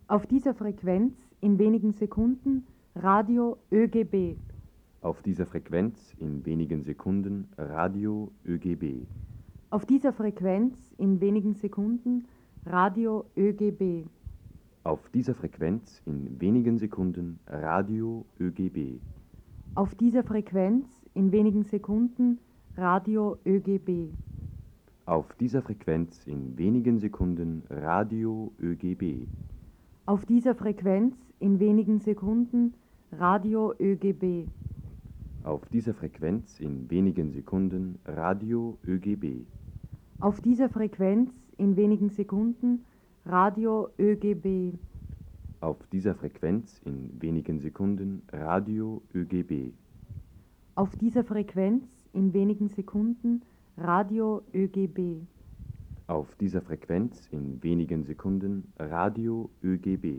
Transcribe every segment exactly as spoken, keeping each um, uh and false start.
Auf dieser Frequenz in wenigen Sekunden Radio ÖGB. Auf dieser Frequenz in wenigen Sekunden Radio ÖGB. Auf dieser Frequenz in wenigen Sekunden Radio ÖGB. Auf dieser Frequenz in wenigen Sekunden Radio ÖGB. Auf dieser Frequenz in wenigen Sekunden Radio ÖGB. Auf dieser Frequenz in wenigen Sekunden Radio ÖGB. Auf dieser Frequenz in wenigen Sekunden Radio ÖGB. Auf dieser Frequenz in wenigen Sekunden Radio ÖGB. Auf dieser Frequenz in wenigen Sekunden Radio ÖGB. Auf dieser Frequenz in wenigen Sekunden Radio ÖGB. Auf dieser Frequenz in wenigen Sekunden Radio ÖGB. Auf dieser Frequenz in wenigen Sekunden Radio ÖGB.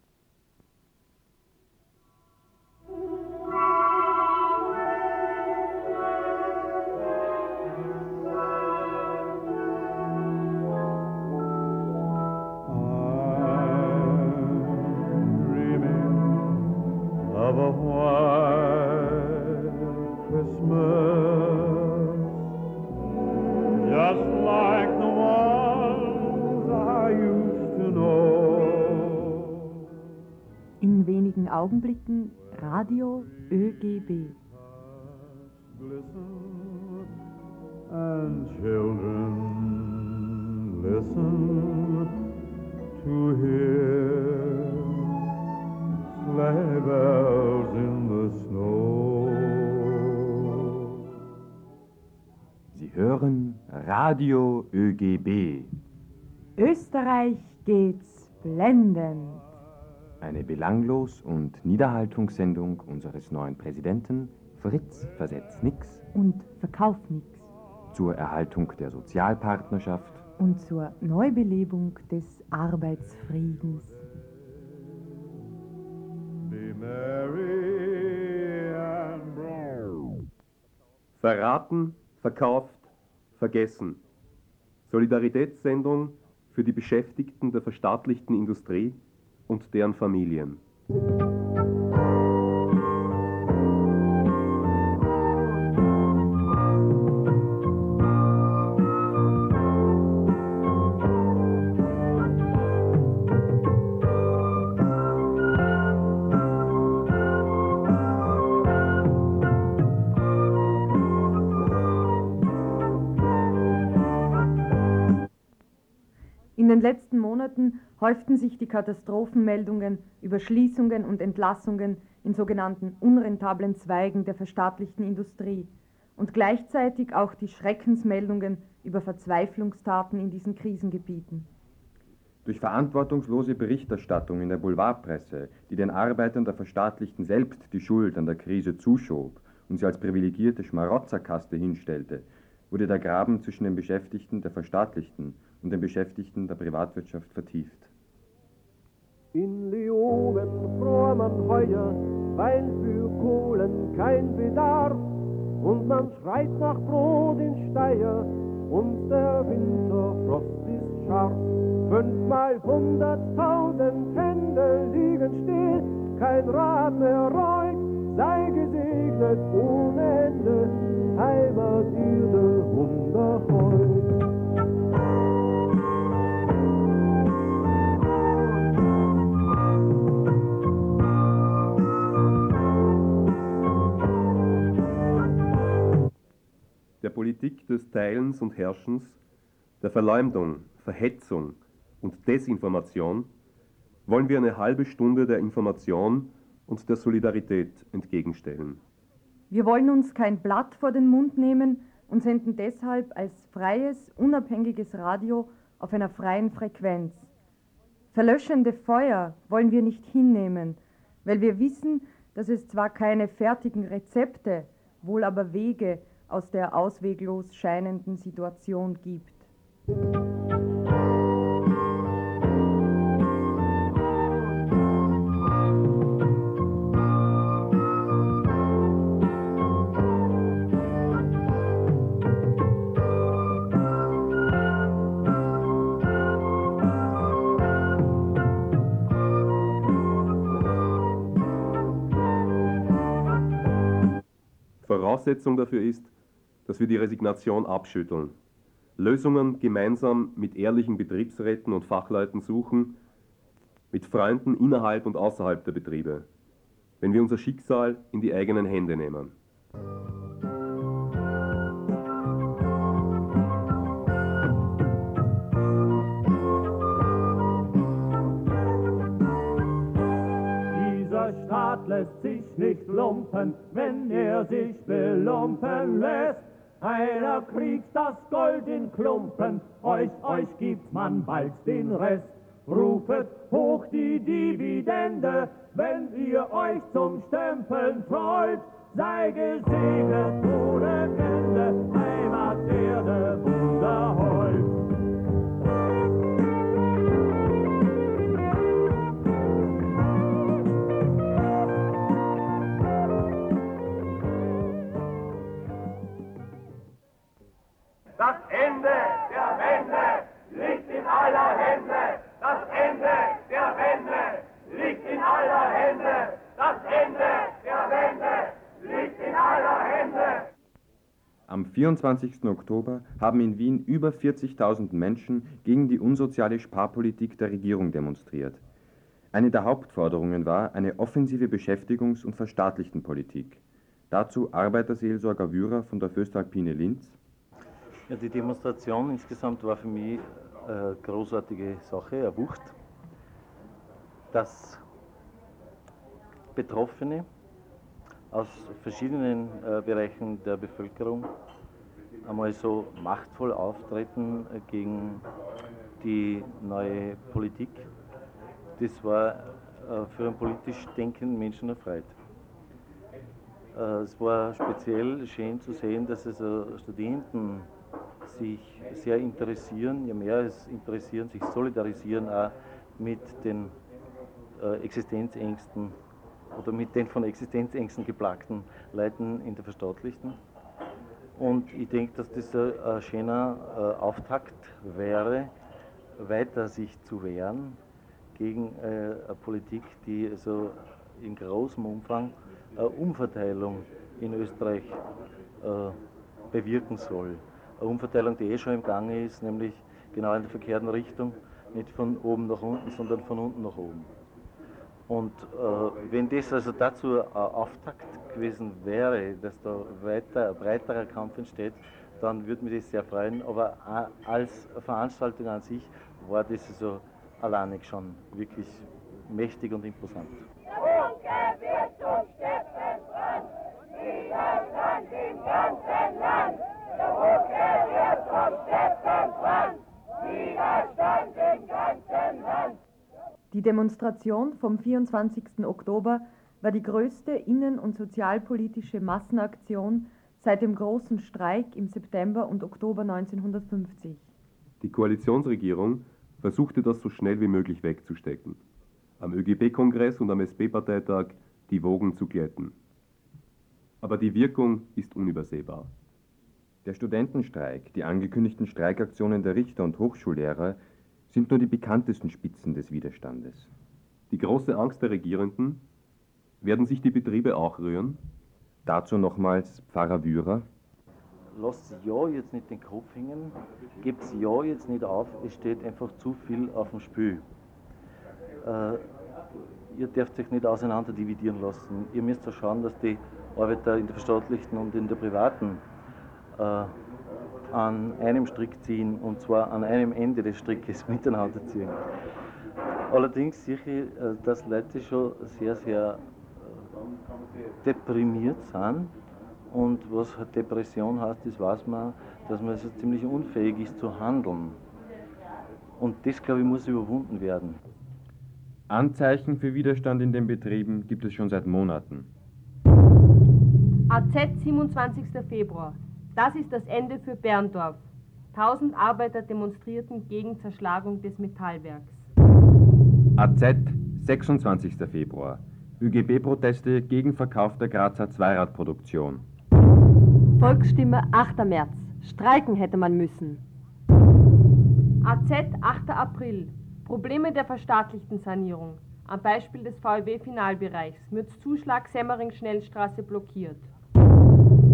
Of a white Christmas, just like the ones I used to know. In wenigen Augenblicken Radio ÖGB. Glisten and children listen to hear sleigh bells in the snow. Sie hören Radio ÖGB. Österreich geht's blendend. Eine Belanglos- und Niederhaltungssendung unseres neuen Präsidenten Fritz versetzt nix Und verkauft nix. zur Erhaltung der Sozialpartnerschaft Und zur Neubelebung des Arbeitsfriedens. Be merry and bright. Verraten, verkauft, vergessen. Solidaritätssendung für die Beschäftigten der verstaatlichten Industrie und deren Familien. In den letzten Monaten häuften sich die Katastrophenmeldungen über Schließungen und Entlassungen in sogenannten unrentablen Zweigen der verstaatlichten Industrie und gleichzeitig auch die Schreckensmeldungen über Verzweiflungstaten in diesen Krisengebieten. durch verantwortungslose Berichterstattung in der Boulevardpresse, die den Arbeitern der Verstaatlichten selbst die Schuld an der Krise zuschob und sie als privilegierte Schmarotzerkaste hinstellte, wurde der Graben zwischen den Beschäftigten der Verstaatlichten und den Beschäftigten der Privatwirtschaft vertieft. In Leoben fror man heuer, weil für Kohlen kein Bedarf, und man schreit nach Brot in Steyr, und der Winterfrost ist scharf. Fünfmal hunderttausend Hände liegen still, kein Rad mehr rollt, sei gesegnet ohne Ende, Heimat ihre wundervoll. Der Politik des Teilens und Herrschens, der Verleumdung, Verhetzung und Desinformation wollen wir eine halbe Stunde der Information und der Solidarität entgegenstellen. Wir wollen uns kein Blatt vor den Mund nehmen und senden deshalb als freies, unabhängiges Radio auf einer freien Frequenz. Verlöschende Feuer wollen wir nicht hinnehmen, weil wir wissen, dass es zwar keine fertigen Rezepte, wohl aber Wege aus der ausweglos scheinenden Situation gibt. Voraussetzung dafür ist, dass wir die Resignation abschütteln, Lösungen gemeinsam mit ehrlichen Betriebsräten und Fachleuten suchen, mit Freunden innerhalb und außerhalb der Betriebe, wenn wir unser Schicksal in die eigenen Hände nehmen. Dieser Staat lässt sich nicht lumpen, wenn er sich belumpen lässt. Einer kriegt das Gold in Klumpen, euch, euch gibt man bald den Rest. Rufet hoch die Dividende, wenn ihr euch zum Stempeln freut. Sei gesegnet ohne Ende, Heimat, Erde, Wunderhold. Das Ende der Wende liegt in aller Hände. Das Ende der Wende liegt in aller Hände. Das Ende der Wende liegt in aller Hände. Am vierundzwanzigsten Oktober haben in Wien über vierzigtausend Menschen gegen die unsoziale Sparpolitik der Regierung demonstriert. Eine der Hauptforderungen war eine offensive Beschäftigungs- und Verstaatlichtenpolitik. Dazu Arbeiterseelsorger Wührer von der Föstalpine Linz. Ja, die Demonstration insgesamt war für mich eine großartige Sache, eine Wucht, dass Betroffene aus verschiedenen äh, Bereichen der Bevölkerung einmal so machtvoll auftreten äh, gegen die neue Politik. Das war äh, für einen politisch denkenden Menschen eine Freude. Äh, es war speziell schön zu sehen, dass also Studenten sich sehr interessieren, ja mehr als interessieren, sich solidarisieren auch mit den äh, Existenzängsten oder mit den von Existenzängsten geplagten Leuten in der Verstaatlichten. Und ich denke, dass das ein, ein schöner äh, Auftakt wäre, weiter sich zu wehren gegen äh, eine Politik, die also in großem Umfang eine Umverteilung in Österreich äh, bewirken soll. Eine Umverteilung, die eh schon im Gange ist, nämlich genau in der verkehrten Richtung, nicht von oben nach unten, sondern von unten nach oben. Und äh, wenn das also dazu ein Auftakt gewesen wäre, dass da weiter ein breiterer Kampf entsteht, dann würde mich das sehr freuen. Aber als Veranstaltung an sich war das also alleinig schon wirklich mächtig und imposant. Funke wird zum Steppenbrand, Widerstand im ganzen Land. Der Funke wird zum Steppenbrand, Widerstand im ganzen Land. Die Demonstration vom vierundzwanzigsten Oktober war die größte innen- und sozialpolitische Massenaktion seit dem großen Streik im September und Oktober neunzehnhundertfünfzig. Die Koalitionsregierung versuchte das so schnell wie möglich wegzustecken. Am ÖGB-Kongress und am S P-Parteitag die Wogen zu glätten. Aber die Wirkung ist unübersehbar. Der Studentenstreik, die angekündigten Streikaktionen der Richter und Hochschullehrer sind nur die bekanntesten Spitzen des Widerstandes. Die große Angst der Regierenden: werden sich die Betriebe auch rühren? Dazu nochmals Pfarrer Wührer. Lasst ja jetzt nicht den Kopf hängen, gebt ja jetzt nicht auf, es steht einfach zu viel auf dem Spiel. Äh, ihr dürft euch nicht auseinander dividieren lassen. Ihr müsst ja schauen, dass die Arbeiter in der verstaatlichten und in der privaten äh, an einem Strick ziehen, und zwar an einem Ende des Strickes miteinander ziehen. Allerdings sehe ich, dass Leute schon sehr, sehr deprimiert sind. Und was Depression heißt, das weiß man, dass man also ziemlich unfähig ist zu handeln. Und das, glaube ich, muss überwunden werden. Anzeichen für Widerstand in den Betrieben gibt es schon seit Monaten. A Z, siebenundzwanzigster Februar. Das ist das Ende für Berndorf. Tausend Arbeiter demonstrierten gegen Zerschlagung des Metallwerks. A Z, sechsundzwanzigster Februar. ÖGB-Proteste gegen Verkauf der Grazer Zweiradproduktion. Volksstimme, achter März. Streiken hätte man müssen. A Z, achter April. Probleme der verstaatlichten Sanierung. Am Beispiel des V E W-Finalbereichs. Mürzzuschlag, Semmering-Schnellstraße blockiert.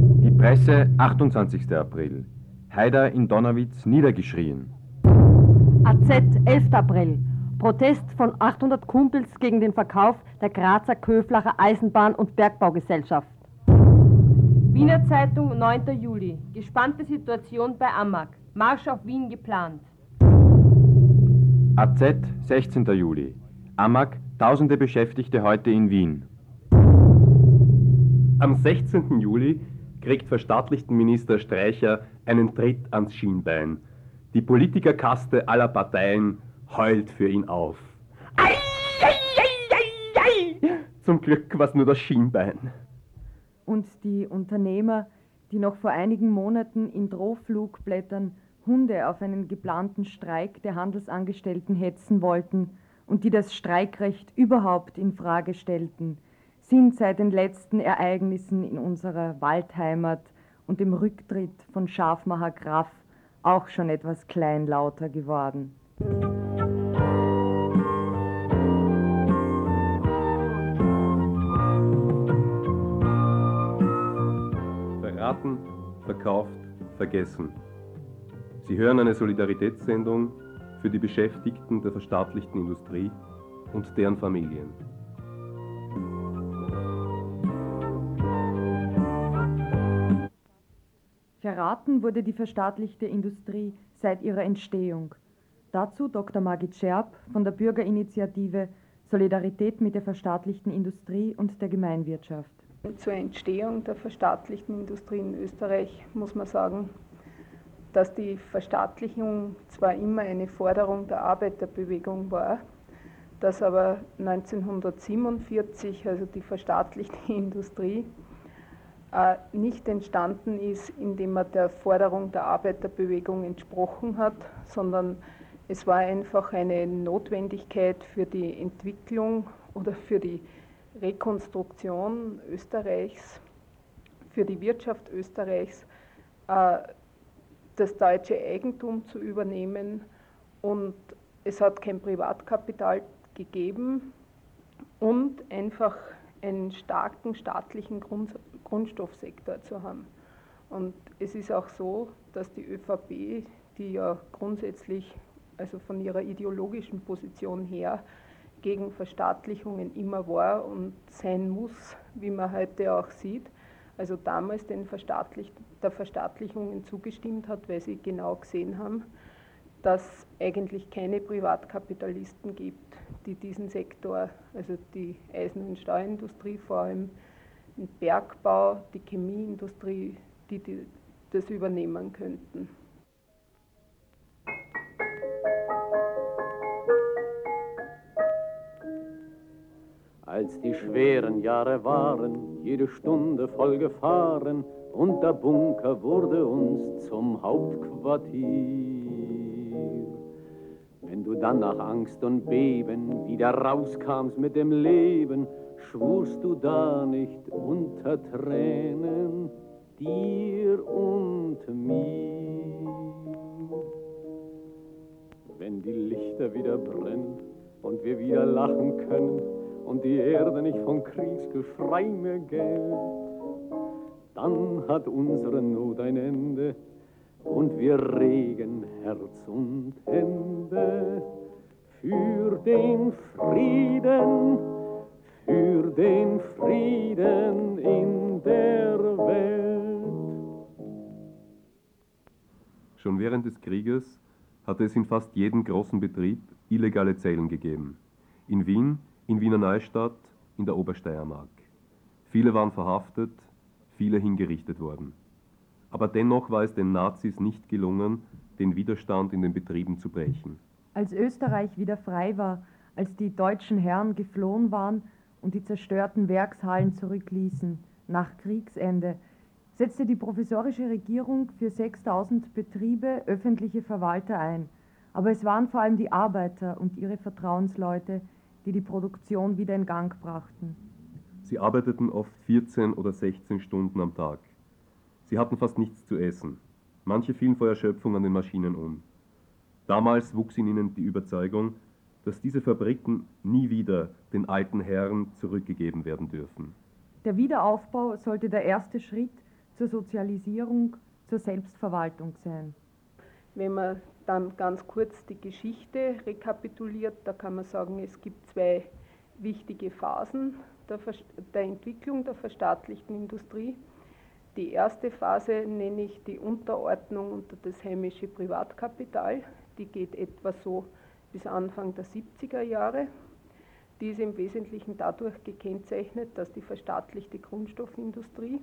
Presse, achtundzwanzigster April. Haider in Donawitz niedergeschrien. A Z, elfter April. Protest von achthundert Kumpels gegen den Verkauf der Grazer Köflacher Eisenbahn- und Bergbaugesellschaft. Wiener Zeitung, neunter Juli. Gespannte Situation bei Amag. Marsch auf Wien geplant. A Z, sechzehnter Juli. Amag, tausende Beschäftigte heute in Wien. Am sechzehnten Juli kriegt Verstaatlichtenminister Streicher einen Tritt ans Schienbein. Die Politikerkaste aller Parteien heult für ihn auf. Ei, ei, ei, ei, ei. Zum Glück war es nur das Schienbein. Und die Unternehmer, die noch vor einigen Monaten in Drohflugblättern Hunde auf einen geplanten Streik der Handelsangestellten hetzen wollten und die das Streikrecht überhaupt in Frage stellten, sind seit den letzten Ereignissen in unserer Waldheimat und dem Rücktritt von Schafmacher Graf auch schon etwas kleinlauter geworden. Verraten, verkauft, vergessen. Sie hören eine Solidaritätssendung für die Beschäftigten der verstaatlichten Industrie und deren Familien. Verraten wurde die verstaatlichte Industrie seit ihrer Entstehung. Dazu Doktor Margit Scherb von der Bürgerinitiative Solidarität mit der verstaatlichten Industrie und der Gemeinwirtschaft. Zur Entstehung der verstaatlichten Industrie in Österreich muss man sagen, dass die Verstaatlichung zwar immer eine Forderung der Arbeiterbewegung war, dass aber neunzehnhundertsiebenundvierzig, also die verstaatlichte Industrie, nicht entstanden ist, indem man der Forderung der Arbeiterbewegung entsprochen hat, sondern es war einfach eine Notwendigkeit für die Entwicklung oder für die Rekonstruktion Österreichs, für die Wirtschaft Österreichs, das deutsche Eigentum zu übernehmen, und es hat kein Privatkapital gegeben und einfach einen starken staatlichen Grund, Grundstoffsektor zu haben. Und es ist auch so, dass die ÖVP, die ja grundsätzlich, also von ihrer ideologischen Position her, gegen Verstaatlichungen immer war und sein muss, wie man heute auch sieht, also damals den Verstaatlich, der Verstaatlichungen zugestimmt hat, weil sie genau gesehen haben, dass eigentlich keine Privatkapitalisten gibt, die diesen Sektor, also die Eisen- und Stahlindustrie, vor allem den Bergbau, die Chemieindustrie, die, die das übernehmen könnten. Als die schweren Jahre waren, jede Stunde voll Gefahren, und der Bunker wurde uns zum Hauptquartier. Wenn du dann nach Angst und Beben wieder rauskamst mit dem Leben, schwurst du da nicht unter Tränen dir und mir. Wenn die Lichter wieder brennen und wir wieder lachen können und die Erde nicht von Kriegsgeschrei mehr gellt, dann hat unsere Not ein Ende und wir regen Herz und Hände für den Frieden, für den Frieden in der Welt. Schon während des Krieges hatte es in fast jedem großen Betrieb illegale Zellen gegeben. In Wien, in Wiener Neustadt, in der Obersteiermark. Viele waren verhaftet, viele hingerichtet worden. Aber dennoch war es den Nazis nicht gelungen, den Widerstand in den Betrieben zu brechen. Als Österreich wieder frei war, als die deutschen Herren geflohen waren und die zerstörten Werkshallen zurückließen, nach Kriegsende, setzte die provisorische Regierung für sechstausend Betriebe öffentliche Verwalter ein. Aber es waren vor allem die Arbeiter und ihre Vertrauensleute, die die Produktion wieder in Gang brachten. Sie arbeiteten oft vierzehn oder sechzehn Stunden am Tag. Sie hatten fast nichts zu essen. Manche fielen vor Erschöpfung an den Maschinen um. Damals wuchs in ihnen die Überzeugung, dass diese Fabriken nie wieder den alten Herren zurückgegeben werden dürfen. Der Wiederaufbau sollte der erste Schritt zur Sozialisierung, zur Selbstverwaltung sein. Wenn man dann ganz kurz die Geschichte rekapituliert, da kann man sagen, es gibt zwei wichtige Phasen der, der Entwicklung der verstaatlichten Industrie. Die erste Phase nenne ich die Unterordnung unter das heimische Privatkapital. Die geht etwa so bis Anfang der siebziger Jahre. Die ist im Wesentlichen dadurch gekennzeichnet, dass die verstaatlichte Grundstoffindustrie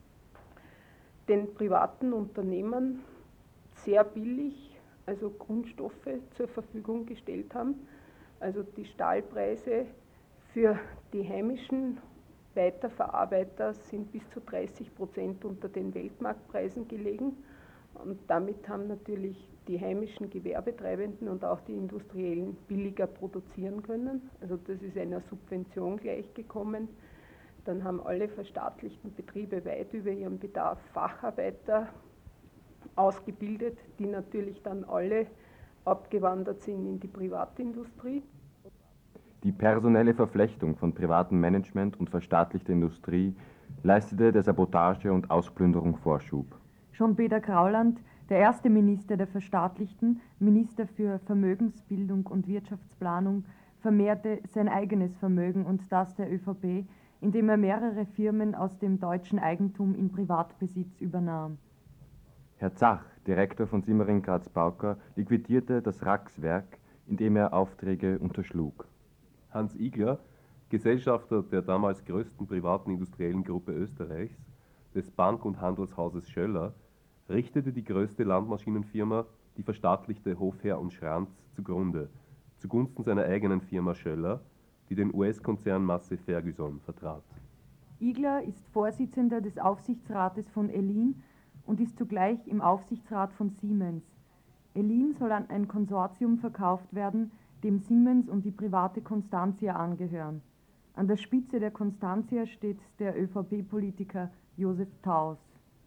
den privaten Unternehmen sehr billig, also Grundstoffe zur Verfügung gestellt haben. Also die Stahlpreise für die heimischen Weiterverarbeiter sind bis zu dreißig Prozent unter den Weltmarktpreisen gelegen. Und damit haben natürlich die heimischen Gewerbetreibenden und auch die Industriellen billiger produzieren können. Also das ist einer Subvention gleichgekommen. Dann haben alle verstaatlichten Betriebe weit über ihren Bedarf Facharbeiter ausgebildet, die natürlich dann alle abgewandert sind in die Privatindustrie. Die personelle Verflechtung von privatem Management und verstaatlichter Industrie leistete der Sabotage und Ausplünderung Vorschub. Schon Peter Krauland, der erste Minister der Verstaatlichten, Minister für Vermögensbildung und Wirtschaftsplanung, vermehrte sein eigenes Vermögen und das der ÖVP, indem er mehrere Firmen aus dem deutschen Eigentum in Privatbesitz übernahm. Herr Zach, Direktor von Simmering Graz-Pauker, liquidierte das Rax-Werk, indem er Aufträge unterschlug. Hans Igler, Gesellschafter der damals größten privaten industriellen Gruppe Österreichs, des Bank- und Handelshauses Schöller, richtete die größte Landmaschinenfirma, die verstaatlichte Hofherr und Schranz, zugrunde, zugunsten seiner eigenen Firma Schöller, die den U S-Konzern Massey Ferguson vertrat. Igler ist Vorsitzender des Aufsichtsrates von Elin und ist zugleich im Aufsichtsrat von Siemens. Elin soll an ein Konsortium verkauft werden, dem Siemens und die private Constantia angehören. An der Spitze der Constantia steht der ÖVP-Politiker Josef Taus.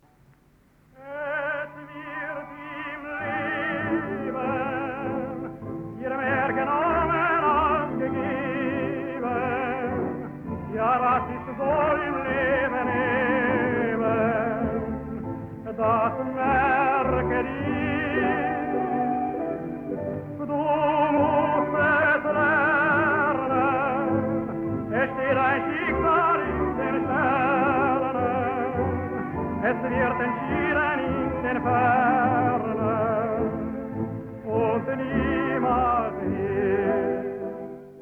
Es wird im Leben ihr mehr genommen als gegeben. Ja, was ist wohl im Leben eben? Das merke ich. Du musst es lernen. Es steht ein Schicksal in den Sternen. Es wird entschieden in den Fernen und niemals hier.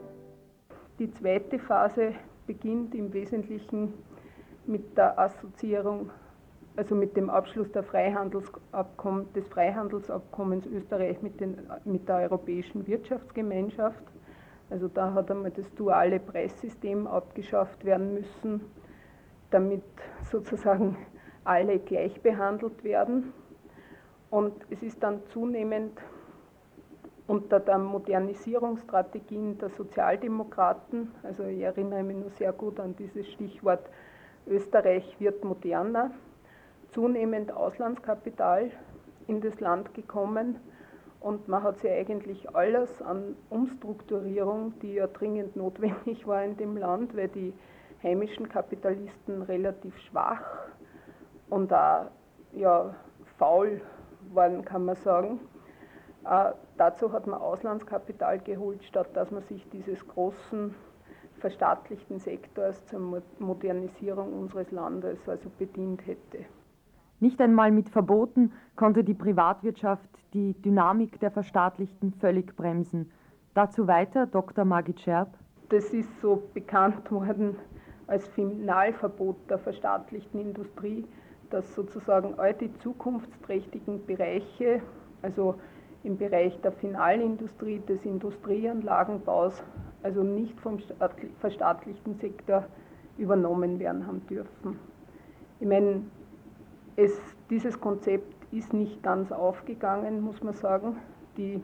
Die zweite Phase beginnt im Wesentlichen mit der Assoziierung, also mit dem Abschluss der Freihandelsabkommen, des Freihandelsabkommens Österreich mit, den, mit der Europäischen Wirtschaftsgemeinschaft. Also da hat einmal das duale Preissystem abgeschafft werden müssen, damit sozusagen alle gleich behandelt werden. Und es ist dann zunehmend unter der Modernisierungsstrategien der Sozialdemokraten, also ich erinnere mich nur sehr gut an dieses Stichwort Österreich wird moderner, zunehmend Auslandskapital in das Land gekommen und man hat sich eigentlich alles an Umstrukturierung, die ja dringend notwendig war in dem Land, weil die heimischen Kapitalisten relativ schwach und auch ja, faul waren, kann man sagen. Äh, dazu hat man Auslandskapital geholt, statt dass man sich dieses großen verstaatlichten Sektors zur Modernisierung unseres Landes also bedient hätte. Nicht einmal mit Verboten konnte die Privatwirtschaft die Dynamik der Verstaatlichten völlig bremsen. Dazu weiter Doktor Margit Scherb. Das ist so bekannt worden als Finalverbot der verstaatlichten Industrie, dass sozusagen all die zukunftsträchtigen Bereiche, also im Bereich der Finalindustrie, des Industrieanlagenbaus, also nicht vom verstaatlichten Sektor übernommen werden haben dürfen. Ich meine, es, dieses Konzept ist nicht ganz aufgegangen, muss man sagen. Die,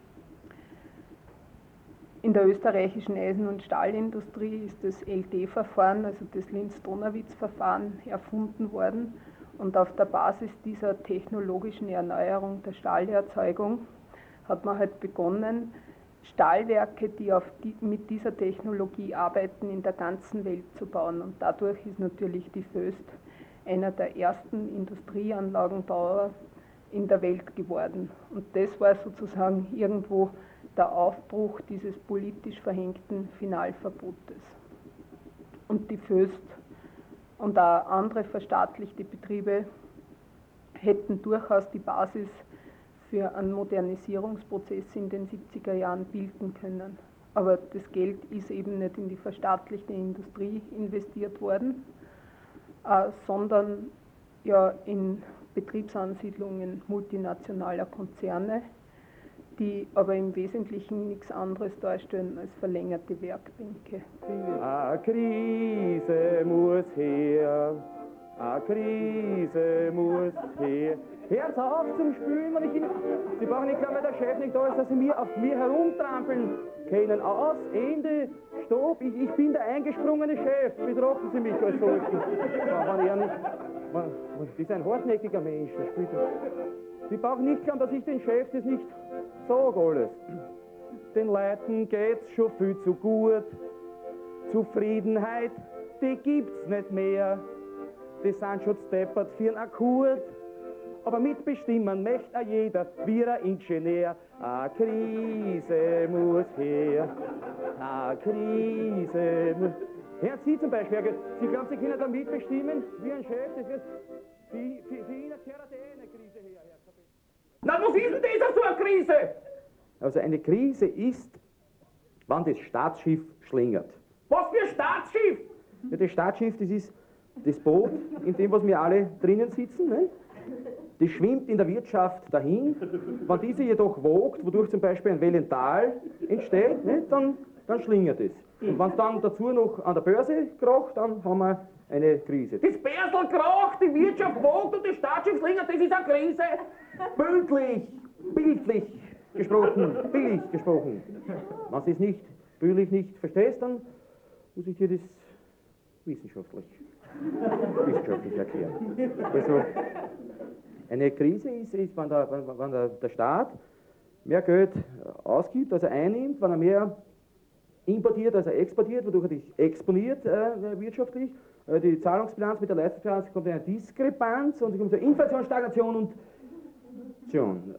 in der österreichischen Eisen- und Stahlindustrie ist das L D-Verfahren, also das Linz-Donawitz-Verfahren, erfunden worden. Und auf der Basis dieser technologischen Erneuerung der Stahlerzeugung hat man halt begonnen, Stahlwerke, die, auf die mit dieser Technologie arbeiten, in der ganzen Welt zu bauen. Und dadurch ist natürlich die Föst einer der ersten Industrieanlagenbauer in der Welt geworden. Und das war sozusagen irgendwo der Aufbruch dieses politisch verhängten Finalverbotes. Und die Föst und auch andere verstaatlichte Betriebe hätten durchaus die Basis für einen Modernisierungsprozess in den siebziger Jahren bilden können. Aber das Geld ist eben nicht in die verstaatlichte Industrie investiert worden, äh, sondern ja in Betriebsansiedlungen multinationaler Konzerne, die aber im Wesentlichen nichts anderes darstellen als verlängerte Werkbänke. Eine Krise muss her, eine Krise muss her. Hört auf zum Spülen, wenn ich Ihnen... Sie brauchen nicht glauben, weil der Chef nicht da ist, dass Sie mir auf mir herumtrampeln können. Aus, Ende, Stopp, ich, ich bin der eingesprungene Chef. Betrachten Sie mich als solchen. Ja, wenn er nicht... Man, das ist ein hartnäckiger Mensch, das spielt das. Sie brauchen nicht glauben, dass ich den Chef das nicht sage alles. Den Leuten geht's schon viel zu gut. Zufriedenheit, die gibt's nicht mehr. Die sind schon steppert für einen Akkord. Aber mitbestimmen möchte auch jeder, wie ein Ingenieur. Eine Krise muss her, eine Krise muss... Hören Sie zum Beispiel, Sie glauben, Sie können da mitbestimmen, wie ein Chef, das wird... Für, für, für ihn gehört eh eine Krise her, Herr Kapitän. Na, was ist denn das so eine Krise? Also eine Krise ist, wenn das Staatsschiff schlingert. Was für ein Staatsschiff? Ja, das Staatsschiff, das ist das Boot, in dem was wir alle drinnen sitzen, ne? Das schwimmt in der Wirtschaft dahin. Wenn diese jedoch wogt, wodurch zum Beispiel ein Wellental entsteht, ne, dann, dann schlingert es. Und wenn es dann dazu noch an der Börse kracht, dann haben wir eine Krise. Das Börsel kracht, die Wirtschaft wogt und das Staatsschiff schlingert, das ist eine Krise. Bildlich, bildlich gesprochen, billig gesprochen. Wenn du es nicht, bildlich nicht verstehst, dann muss ich dir das wissenschaftlich, wissenschaftlich erklären. Also, eine Krise ist, ist wenn, der, wenn, wenn der, der Staat mehr Geld ausgibt, als er einnimmt, wenn er mehr importiert, als er exportiert, wodurch er sich exponiert äh, wirtschaftlich. Äh, die Zahlungsbilanz mit der Leistungsbilanz kommt in eine Diskrepanz und es kommt zur Inflation, Stagnation und Schon.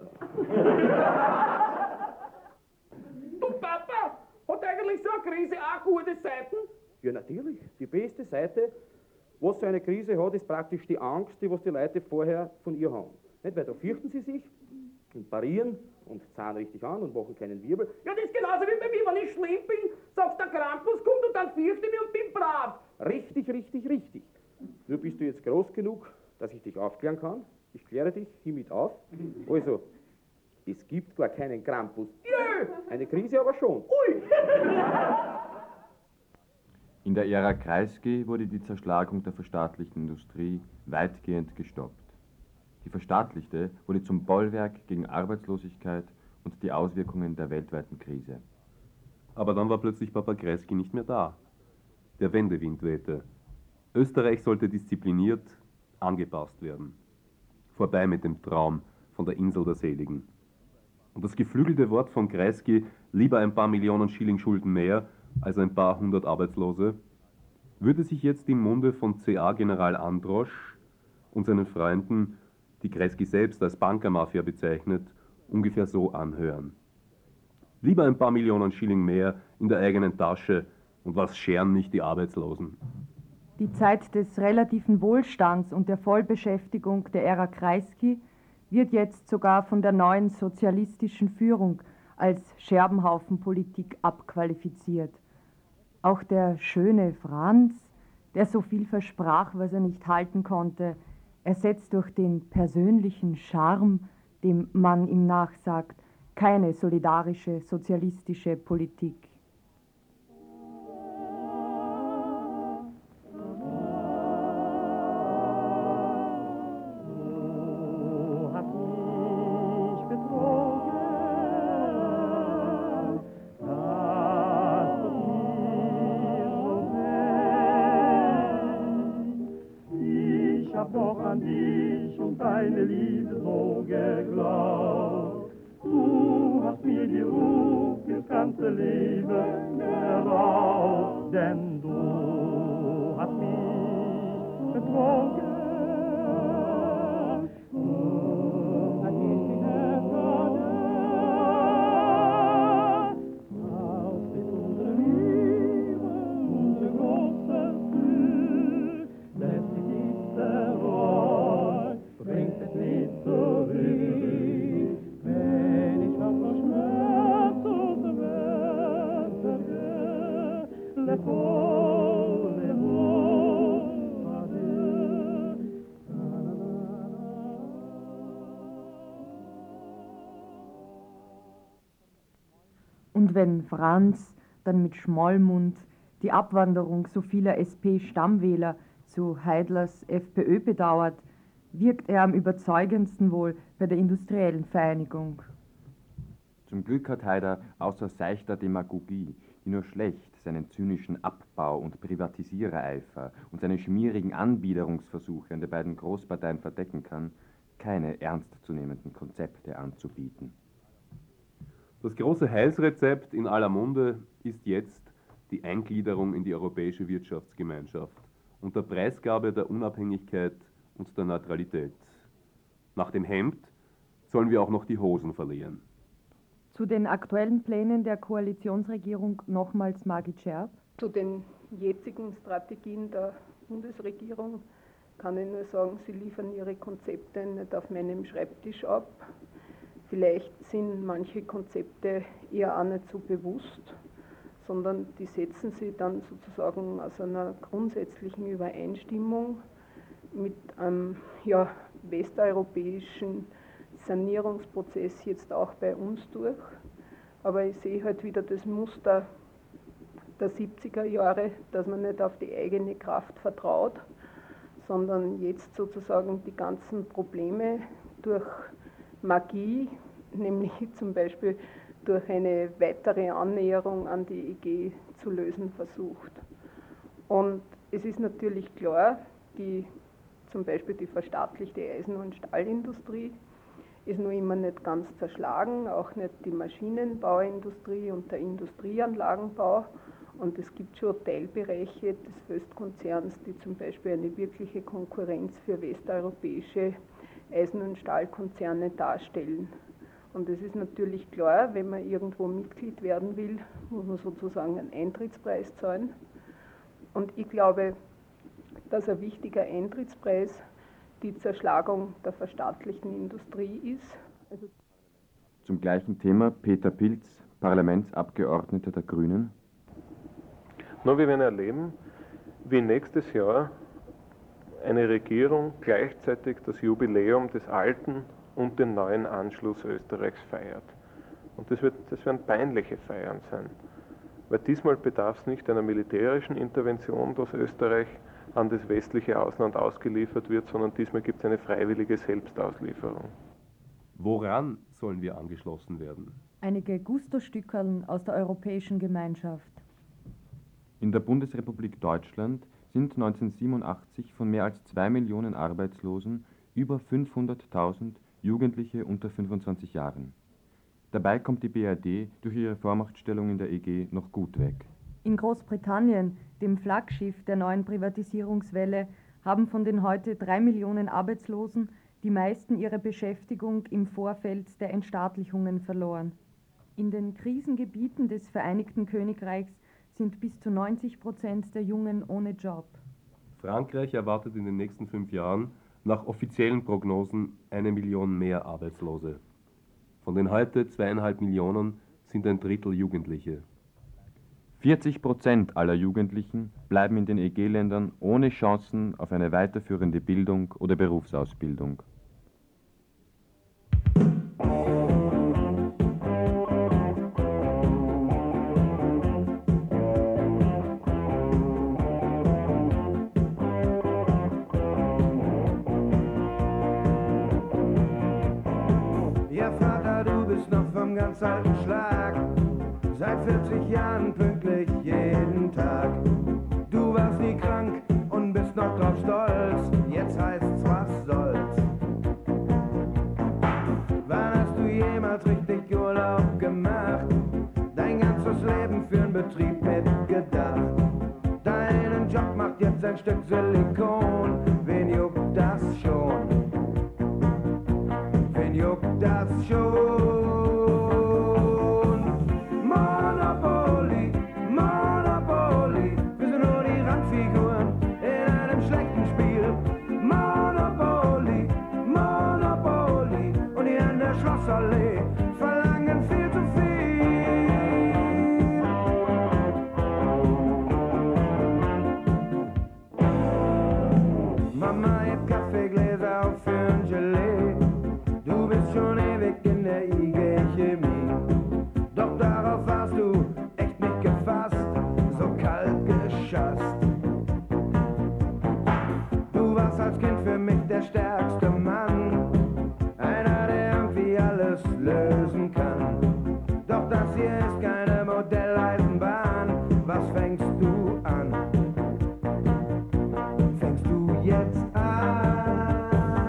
Du Papa, hat eigentlich so eine Krise auch gute Seiten? Ja, natürlich. Die beste Seite, was so eine Krise hat, ist praktisch die Angst, die was die Leute vorher von ihr haben. Nicht, weil da fürchten sie sich und parieren und zahlen richtig an und machen keinen Wirbel. Ja, das ist genauso wie bei mir, wenn ich schlimm bin, sagt der Krampus, kommt und dann fürchte ich mich und bin brav. Richtig, richtig, richtig. Nur bist du jetzt groß genug, dass ich dich aufklären kann. Ich kläre dich hiermit auf. Also, es gibt gar keinen Krampus. Jö! Eine Krise aber schon. Ui! In der Ära Kreisky wurde die Zerschlagung der verstaatlichten Industrie weitgehend gestoppt. Die verstaatlichte wurde zum Bollwerk gegen Arbeitslosigkeit und die Auswirkungen der weltweiten Krise. Aber dann war plötzlich Papa Kreisky nicht mehr da. Der Wendewind wehte. Österreich sollte diszipliniert angepasst werden. Vorbei mit dem Traum von der Insel der Seligen. Und das geflügelte Wort von Kreisky, lieber ein paar Millionen Schilling Schulden mehr als ein paar hundert Arbeitslose, würde sich jetzt im Munde von C A-General Androsch und seinen Freunden, die Kreisky selbst als Bankermafia bezeichnet, ungefähr so anhören. Lieber ein paar Millionen Schilling mehr in der eigenen Tasche und was scheren nicht die Arbeitslosen. Die Zeit des relativen Wohlstands und der Vollbeschäftigung der Ära Kreisky wird jetzt sogar von der neuen sozialistischen Führung als Scherbenhaufenpolitik abqualifiziert. Auch der schöne Franz, der so viel versprach, was er nicht halten konnte, ersetzt durch den persönlichen Charme, dem man ihm nachsagt, keine solidarische sozialistische Politik. Denn du hast mich betrogen. Und wenn Franz dann mit Schmollmund die Abwanderung so vieler S P-Stammwähler zu Heidlers FPÖ bedauert, wirkt er am überzeugendsten wohl bei der industriellen Vereinigung. Zum Glück hat Haider außer seichter Demagogie, die nur schlecht seinen zynischen Abbau- und Privatisierereifer und seine schmierigen Anbiederungsversuche an der beiden Großparteien verdecken kann, keine ernstzunehmenden Konzepte anzubieten. Das große Heilsrezept in aller Munde ist jetzt die Eingliederung in die Europäische Wirtschaftsgemeinschaft unter Preisgabe der Unabhängigkeit und der Neutralität. Nach dem Hemd sollen wir auch noch die Hosen verlieren. Zu den aktuellen Plänen der Koalitionsregierung nochmals Margit Scherb. Zu den jetzigen Strategien der Bundesregierung kann ich nur sagen, sie liefern ihre Konzepte nicht auf meinem Schreibtisch ab. Vielleicht sind manche Konzepte eher auch nicht so bewusst, sondern die setzen sie dann sozusagen aus einer grundsätzlichen Übereinstimmung mit einem ja, westeuropäischen Sanierungsprozess jetzt auch bei uns durch. Aber ich sehe halt wieder das Muster der siebziger Jahre, dass man nicht auf die eigene Kraft vertraut, sondern jetzt sozusagen die ganzen Probleme durch Magie, nämlich zum Beispiel durch eine weitere Annäherung an die E G zu lösen versucht. Und es ist natürlich klar, die, zum Beispiel die verstaatlichte Eisen- und Stahlindustrie ist noch immer nicht ganz zerschlagen, auch nicht die Maschinenbauindustrie und der Industrieanlagenbau. Und es gibt schon Teilbereiche des Föst-Konzerns, die zum Beispiel eine wirkliche Konkurrenz für westeuropäische Eisen- und Stahlkonzerne darstellen. Und es ist natürlich klar, wenn man irgendwo Mitglied werden will, muss man sozusagen einen Eintrittspreis zahlen. Und ich glaube, dass ein wichtiger Eintrittspreis die Zerschlagung der verstaatlichten Industrie ist. Also Zum gleichen Thema Peter Pilz, Parlamentsabgeordneter der Grünen. Nur wir werden erleben, wie nächstes Jahr eine Regierung gleichzeitig das Jubiläum des alten und den neuen Anschluss Österreichs feiert. Und das, wird, das werden peinliche Feiern sein, weil diesmal bedarf es nicht einer militärischen Intervention, dass Österreich an das westliche Ausland ausgeliefert wird, sondern diesmal gibt es eine freiwillige Selbstauslieferung. Woran sollen wir angeschlossen werden? Einige Gusto-Stückerln aus der Europäischen Gemeinschaft. In der Bundesrepublik Deutschland sind neunzehnhundertsiebenundachtzig von mehr als zwei Millionen Arbeitslosen über fünfhunderttausend Jugendliche unter fünfundzwanzig Jahren. Dabei kommt die B R D durch ihre Vormachtstellung in der E G noch gut weg. In Großbritannien, dem Flaggschiff der neuen Privatisierungswelle, haben von den heute drei Millionen Arbeitslosen die meisten ihre Beschäftigung im Vorfeld der Entstaatlichungen verloren. In den Krisengebieten des Vereinigten Königreichs sind bis zu neunzig Prozent der Jungen ohne Job. Frankreich erwartet in den nächsten fünf Jahren nach offiziellen Prognosen eine Million mehr Arbeitslose. Von den heute zweieinhalb Millionen sind ein Drittel Jugendliche. vierzig Prozent aller Jugendlichen bleiben in den E G-Ländern ohne Chancen auf eine weiterführende Bildung oder Berufsausbildung. Ja, Vater, du bist noch vom ganz alten Schlag. Seit vierzig Jahren pünktlich jeden Tag. Du warst nie krank und bist noch drauf stolz. Jetzt heißt's, was soll's? Wann hast du jemals richtig Urlaub gemacht? Dein ganzes Leben für'n Betrieb mitgedacht. Deinen Job macht jetzt ein Stück Silikon. Wen juckt das schon? Wen juckt das schon? Monopoly, Monopoly, wir sind nur die Randfiguren in einem schlechten Spiel. Monopoly, Monopoly, und die an der Schlossallee verlangen viel zu viel. Mama, hebt Kaffeegläser auf für ein Gelee. Du bist schon ewig in der I G-Chemie. Doch darauf warst du stärkste Mann, einer, der irgendwie alles lösen kann. Doch das hier ist keine Modelleisenbahn. Was fängst du an? Fängst du jetzt an?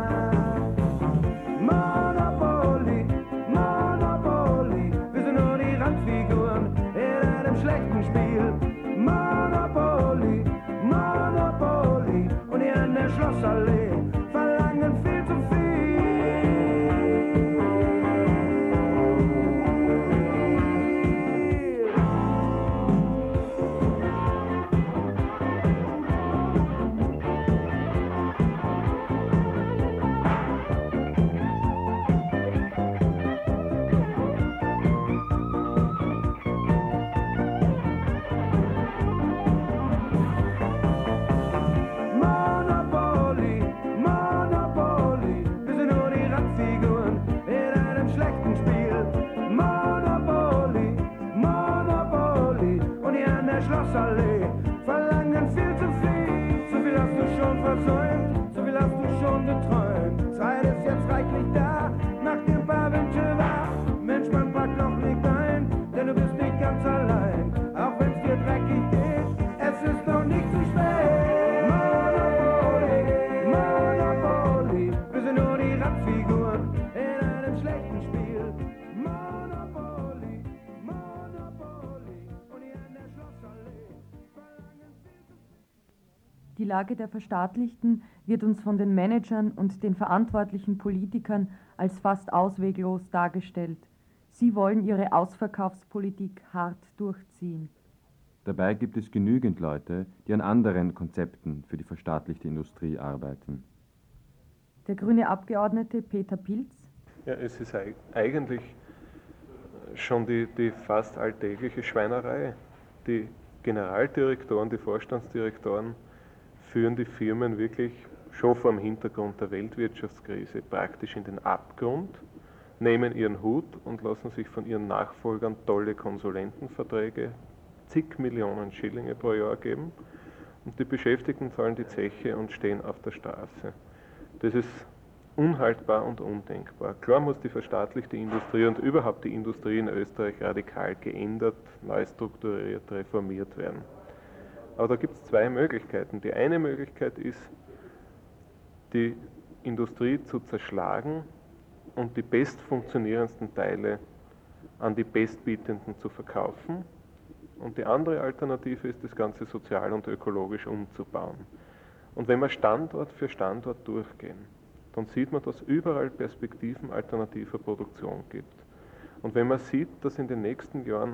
Monopoly, Monopoly, wir sind nur die Randfiguren in einem schlechten Spiel. Monopoly, Monopoly, und hier in der Schlossallee verlangen viel zu viel. Monopoly, Monopoly, wir sind nur die Randfiguren in einem schlechten Spiel. Monopoly, Monopoly, und hier an der Schlossallee verlangen viel zu viel. So viel hast du schon versäumt, so viel hast du schon geträumt. Zeit ist jetzt reichlich da, mach dir ein paar Wünsche wahr. Mensch, man packt noch nicht ein, denn du bist nicht ganz allein. Auch wenn's dir dreckig geht, es ist noch nicht zu spät. Monopoly, Monopoly, wir sind nur die Randfiguren in einem schlechten Spiel. Monopoly, Monopoly, und hier in der Schlossallee verlangen viel zu viel. Die Lage der Verstaatlichten wird uns von den Managern und den verantwortlichen Politikern als fast ausweglos dargestellt. Sie wollen ihre Ausverkaufspolitik hart durchziehen. Dabei gibt es genügend Leute, die an anderen Konzepten für die verstaatlichte Industrie arbeiten. Der grüne Abgeordnete Peter Pilz. Ja, es ist eig- eigentlich schon die, die fast alltägliche Schweinerei. Die Generaldirektoren, die Vorstandsdirektoren führen die Firmen wirklich schon vor dem Hintergrund der Weltwirtschaftskrise praktisch in den Abgrund, nehmen ihren Hut und lassen sich von ihren Nachfolgern tolle Konsulentenverträge, zig Millionen Schillinge pro Jahr geben, und die Beschäftigten zahlen die Zeche und stehen auf der Straße. Das ist unhaltbar und undenkbar. Klar muss die verstaatlichte Industrie und überhaupt die Industrie in Österreich radikal geändert, neu strukturiert, reformiert werden. Aber da gibt es zwei Möglichkeiten. Die eine Möglichkeit ist, die Industrie zu zerschlagen und die bestfunktionierendsten Teile an die Bestbietenden zu verkaufen. Und die andere Alternative ist, das Ganze sozial und ökologisch umzubauen. Und wenn wir Standort für Standort durchgehen, dann sieht man, dass es überall Perspektiven alternativer Produktion gibt. Und wenn man sieht, dass in den nächsten Jahren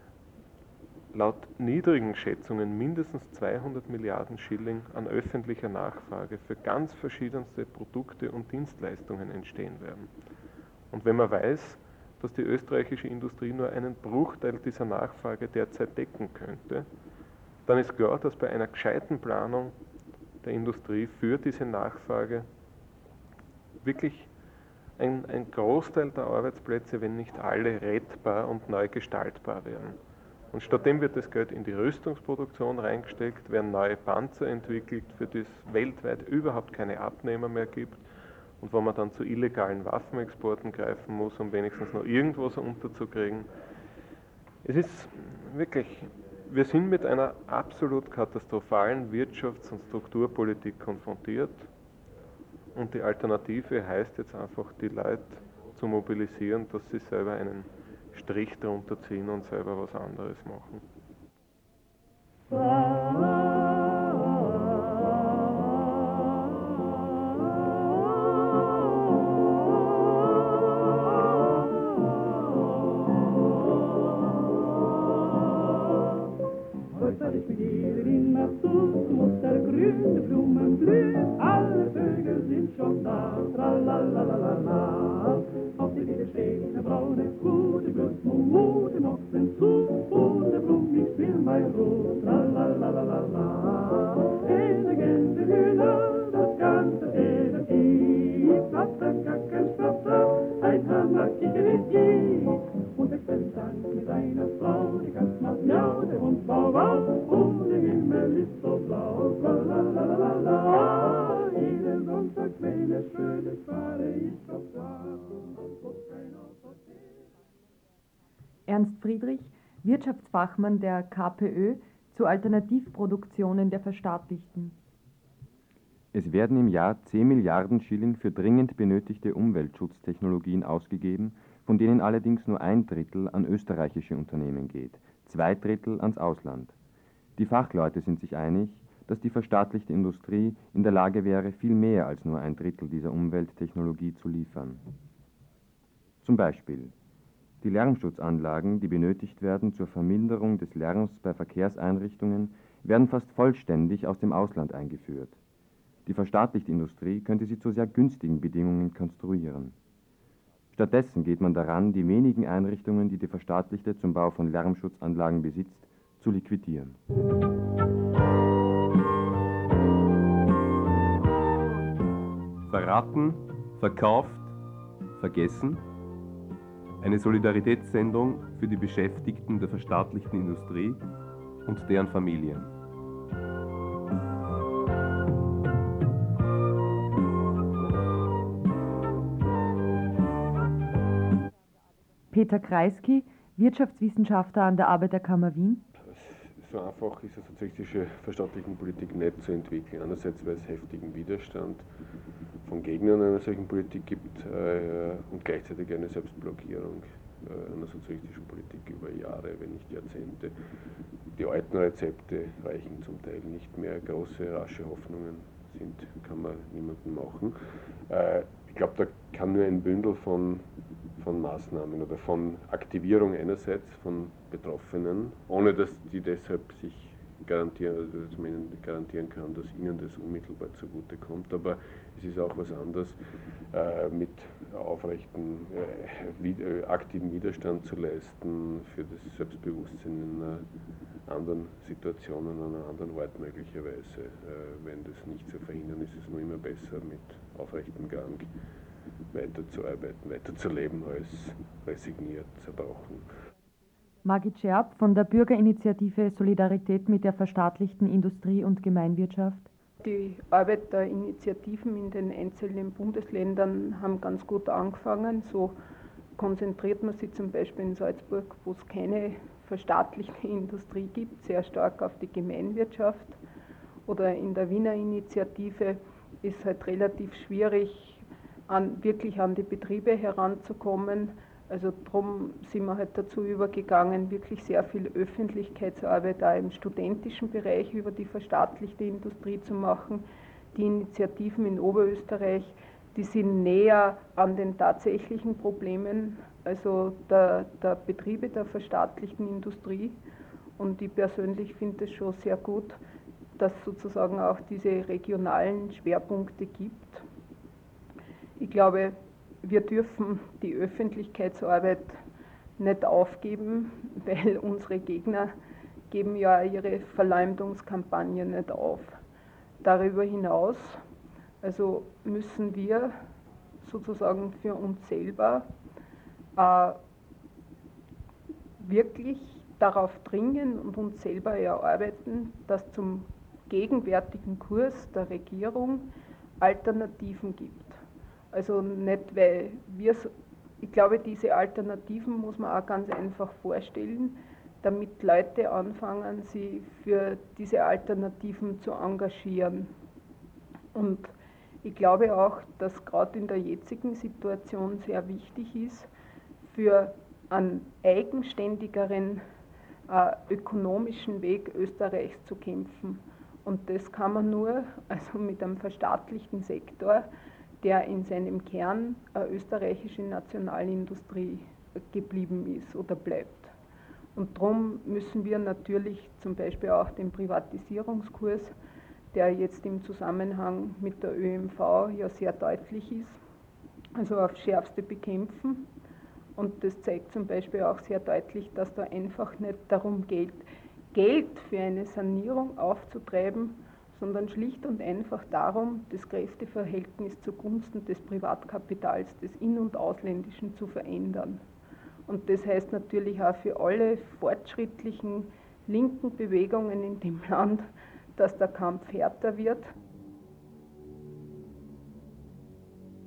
laut niedrigen Schätzungen mindestens zweihundert Milliarden Schilling an öffentlicher Nachfrage für ganz verschiedenste Produkte und Dienstleistungen entstehen werden. Und wenn man weiß, dass die österreichische Industrie nur einen Bruchteil dieser Nachfrage derzeit decken könnte, dann ist klar, dass bei einer gescheiten Planung der Industrie für diese Nachfrage wirklich ein, ein Großteil der Arbeitsplätze, wenn nicht alle, rettbar und neu gestaltbar wären. Und stattdem wird das Geld in die Rüstungsproduktion reingesteckt, werden neue Panzer entwickelt, für die es weltweit überhaupt keine Abnehmer mehr gibt und wo man dann zu illegalen Waffenexporten greifen muss, um wenigstens noch irgendwas unterzukriegen. Es ist wirklich, wir sind mit einer absolut katastrophalen Wirtschafts- und Strukturpolitik konfrontiert, und die Alternative heißt jetzt einfach, die Leute zu mobilisieren, dass sie selber einen Strich drunter ziehen und selber was anderes machen. Äußerlich begehren in Natur, muss der grüne Blumen blühen, alle Vögel sind schon da, tralalalala. Auf der Wiese steht der braune Kuh, der Blut, Mut, den Ochsen zu, und der Blum, ich will mein Rot, tralala. Ernst Friedrich, Wirtschaftsfachmann der KPÖ, zu Alternativproduktionen der Verstaatlichten. Es werden im Jahr zehn Milliarden Schilling für dringend benötigte Umweltschutztechnologien ausgegeben, von denen allerdings nur ein Drittel an österreichische Unternehmen geht, zwei Drittel ans Ausland. Die Fachleute sind sich einig, dass die verstaatlichte Industrie in der Lage wäre, viel mehr als nur ein Drittel dieser Umwelttechnologie zu liefern. Zum Beispiel: Die Lärmschutzanlagen, die benötigt werden zur Verminderung des Lärms bei Verkehrseinrichtungen, werden fast vollständig aus dem Ausland eingeführt. Die verstaatlichte Industrie könnte sie zu sehr günstigen Bedingungen konstruieren. Stattdessen geht man daran, die wenigen Einrichtungen, die die Verstaatlichte zum Bau von Lärmschutzanlagen besitzt, zu liquidieren. Verraten, verkauft, vergessen. Eine Solidaritätssendung für die Beschäftigten der verstaatlichten Industrie und deren Familien. Peter Kreisky, Wirtschaftswissenschaftler an der Arbeiterkammer Wien. So einfach ist eine sozialistische Verstaatlichungspolitik nicht zu entwickeln. Einerseits, weil es heftigen Widerstand von Gegnern einer solchen Politik gibt äh, und gleichzeitig eine Selbstblockierung äh, einer sozialistischen Politik über Jahre, wenn nicht Jahrzehnte. Die alten Rezepte reichen zum Teil nicht mehr. Große, rasche Hoffnungen sind, kann man niemandem machen. Äh, ich glaube, da kann nur ein Bündel von von Maßnahmen oder von Aktivierung einerseits von Betroffenen, ohne dass die deshalb sich garantieren, also dass man ihnen garantieren kann, dass ihnen das unmittelbar zugutekommt. Aber es ist auch was anderes, äh, mit aufrechten, äh, äh, aktiven Widerstand zu leisten für das Selbstbewusstsein in einer anderen Situation, an einer anderen Ort möglicherweise. Äh, wenn das nicht zu verhindern ist, ist es nur immer besser mit aufrechtem Gang weiterzuarbeiten, weiterzuleben als resigniert, zerbrochen. Margit Scherb von der Bürgerinitiative Solidarität mit der verstaatlichten Industrie und Gemeinwirtschaft. Die Arbeiterinitiativen in den einzelnen Bundesländern haben ganz gut angefangen. So konzentriert man sich zum Beispiel in Salzburg, wo es keine verstaatlichte Industrie gibt, sehr stark auf die Gemeinwirtschaft. Oder in der Wiener Initiative ist halt relativ schwierig, An, wirklich an die Betriebe heranzukommen. Also darum sind wir halt dazu übergegangen, wirklich sehr viel Öffentlichkeitsarbeit auch im studentischen Bereich über die verstaatlichte Industrie zu machen. Die Initiativen in Oberösterreich, die sind näher an den tatsächlichen Problemen, also der, der Betriebe der verstaatlichten Industrie. Und ich persönlich finde es schon sehr gut, dass es sozusagen auch diese regionalen Schwerpunkte gibt. Ich glaube, wir dürfen die Öffentlichkeitsarbeit nicht aufgeben, weil unsere Gegner geben ja ihre Verleumdungskampagne nicht auf. Darüber hinaus also müssen wir sozusagen für uns selber äh, wirklich darauf dringen und uns selber erarbeiten, dass zum gegenwärtigen Kurs der Regierung Alternativen gibt. Also nicht, weil wir, ich glaube, diese Alternativen muss man auch ganz einfach vorstellen, damit Leute anfangen, sich für diese Alternativen zu engagieren. Und ich glaube auch, dass gerade in der jetzigen Situation sehr wichtig ist, für einen eigenständigeren äh, ökonomischen Weg Österreichs zu kämpfen. Und das kann man nur also mit einem verstaatlichten Sektor, der in seinem Kern eine österreichische Nationalindustrie geblieben ist oder bleibt. Und darum müssen wir natürlich zum Beispiel auch den Privatisierungskurs, der jetzt im Zusammenhang mit der Ö M V ja sehr deutlich ist, also aufs Schärfste bekämpfen. Und das zeigt zum Beispiel auch sehr deutlich, dass da einfach nicht darum geht, Geld für eine Sanierung aufzutreiben, sondern schlicht und einfach darum, das Kräfteverhältnis zugunsten des Privatkapitals, des in- und ausländischen, zu verändern. Und das heißt natürlich auch für alle fortschrittlichen linken Bewegungen in dem Land, dass der Kampf härter wird.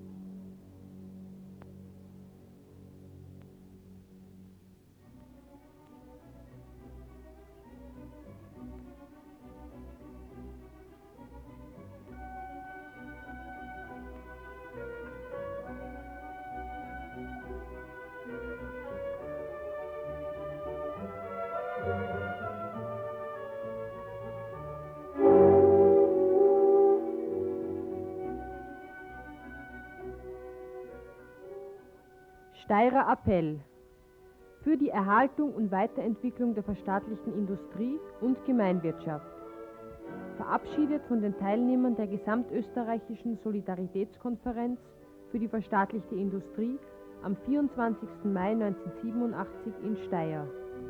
Steirer Appell für die Erhaltung und Weiterentwicklung der verstaatlichten Industrie und Gemeinwirtschaft. Verabschiedet von den Teilnehmern der gesamtösterreichischen Solidaritätskonferenz für die verstaatlichte Industrie am vierundzwanzigsten Mai neunzehnhundertsiebenundachtzig in Steyr.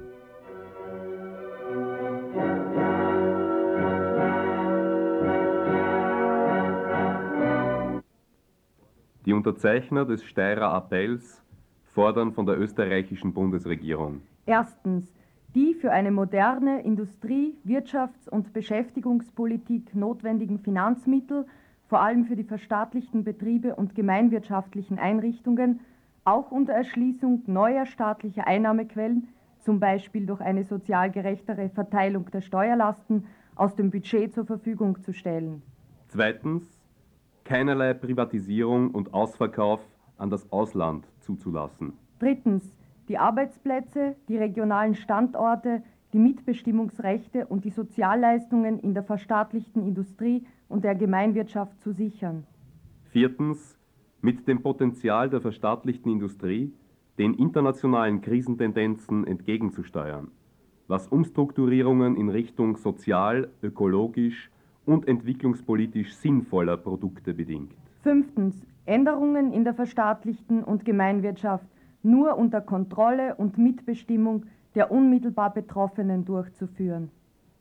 Die Unterzeichner des Steirer Appells fordern von der österreichischen Bundesregierung: Erstens, die für eine moderne Industrie-, Wirtschafts- und Beschäftigungspolitik notwendigen Finanzmittel, vor allem für die verstaatlichten Betriebe und gemeinwirtschaftlichen Einrichtungen, auch unter Erschließung neuer staatlicher Einnahmequellen, zum Beispiel durch eine sozial gerechtere Verteilung der Steuerlasten, aus dem Budget zur Verfügung zu stellen. Zweitens, keinerlei Privatisierung und Ausverkauf an das Ausland zuzulassen. Drittens, die Arbeitsplätze, die regionalen Standorte, die Mitbestimmungsrechte und die Sozialleistungen in der verstaatlichten Industrie und der Gemeinwirtschaft zu sichern. Viertens, mit dem Potenzial der verstaatlichten Industrie den internationalen Krisentendenzen entgegenzusteuern, was Umstrukturierungen in Richtung sozial, ökologisch und entwicklungspolitisch sinnvoller Produkte bedingt. Fünftens, Änderungen in der verstaatlichten und Gemeinwirtschaft nur unter Kontrolle und Mitbestimmung der unmittelbar Betroffenen durchzuführen.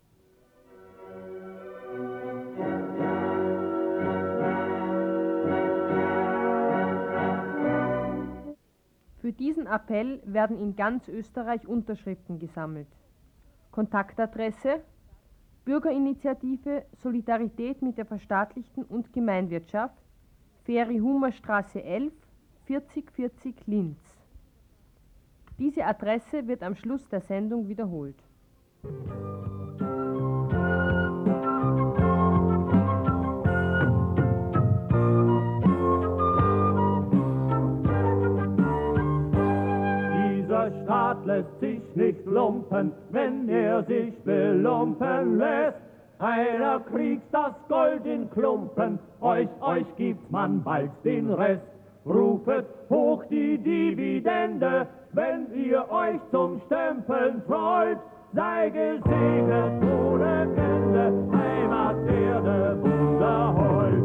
Für diesen Appell werden in ganz Österreich Unterschriften gesammelt. Kontaktadresse: Bürgerinitiative Solidarität mit der verstaatlichten und Gemeinwirtschaft, Feri-Hummer-Straße elf, vierzig vierzig Linz. Diese Adresse wird am Schluss der Sendung wiederholt. Dieser Staat lässt sich nicht lumpen, wenn er sich belumpen lässt. Einer kriegt das Gold in Klumpen, euch, euch gibt man bald den Rest. Rufet hoch die Dividende, wenn ihr euch zum Stempeln freut. Sei gesegnet ohne Ende, Heimat, Erde, wunderhold.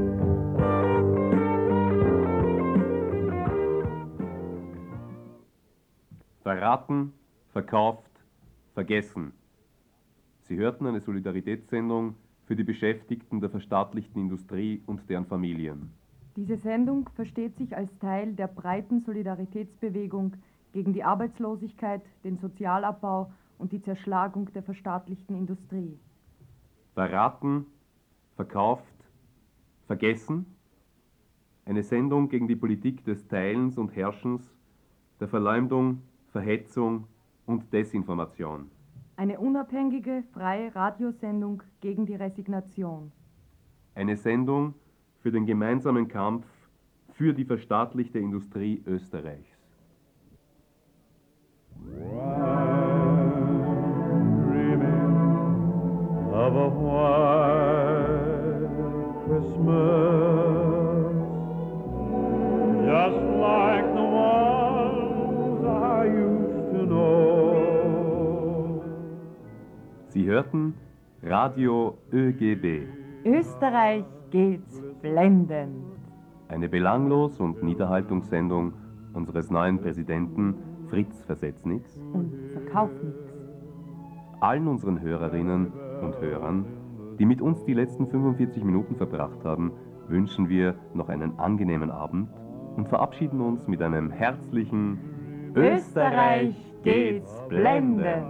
Verraten, verkauft, vergessen. Sie hörten eine Solidaritätssendung für die Beschäftigten der verstaatlichten Industrie und deren Familien. Diese Sendung versteht sich als Teil der breiten Solidaritätsbewegung gegen die Arbeitslosigkeit, den Sozialabbau und die Zerschlagung der verstaatlichten Industrie. Verraten, verkauft, vergessen. Eine Sendung gegen die Politik des Teilens und Herrschens, der Verleumdung, Verhetzung und Desinformation. Eine unabhängige, freie Radiosendung gegen die Resignation. Eine Sendung für den gemeinsamen Kampf für die verstaatlichte Industrie Österreichs. Of a white Christmas, just like the ones I used to know. Sie hörten Radio ÖGB. Österreich geht's blendend. Eine Belanglos- und Niederhaltungssendung unseres neuen Präsidenten Fritz Versetznix und Verkaufnix. Allen unseren Hörerinnen und Hörern, die mit uns die letzten fünfundvierzig Minuten verbracht haben, wünschen wir noch einen angenehmen Abend und verabschieden uns mit einem herzlichen Österreich geht's blendend.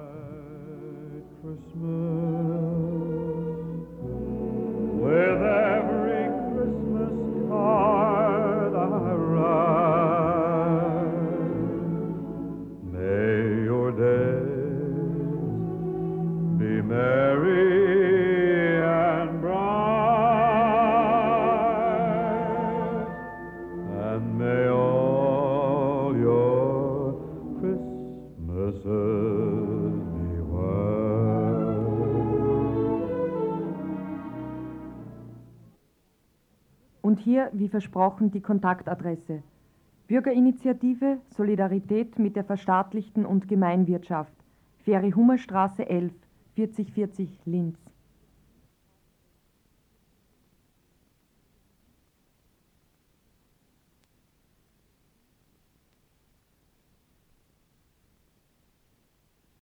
With every Christmas card I write, may your days be merry and bright, and may all your Christmases be white. Und hier, wie versprochen, die Kontaktadresse: Bürgerinitiative Solidarität mit der Verstaatlichten und Gemeinwirtschaft. Ferry-Hummer-Straße elf, vierzig vierzig Linz.